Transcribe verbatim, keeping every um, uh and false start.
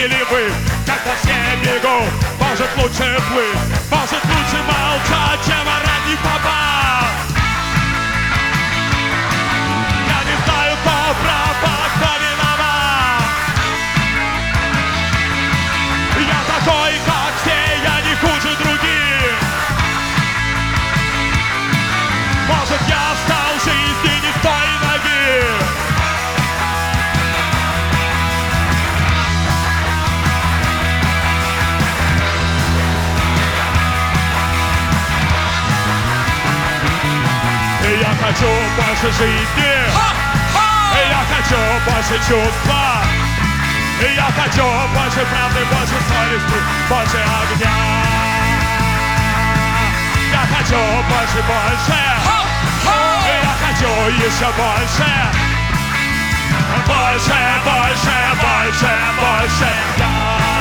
или вы, когда все бегут. Может лучше плыть, может лучше молчать, чем орать не попал. Я не знаю, кто прав, а кто виноват. Я такой, как все, я не хуже других. Может, я встал в жизни не с той ноги. Я хочу больше жизни. Я хочу больше чувства. Я хочу больше правды, больше совести, больше огня. Я хочу больше, больше. Я хочу еще больше. Больше, больше, больше, больше. Я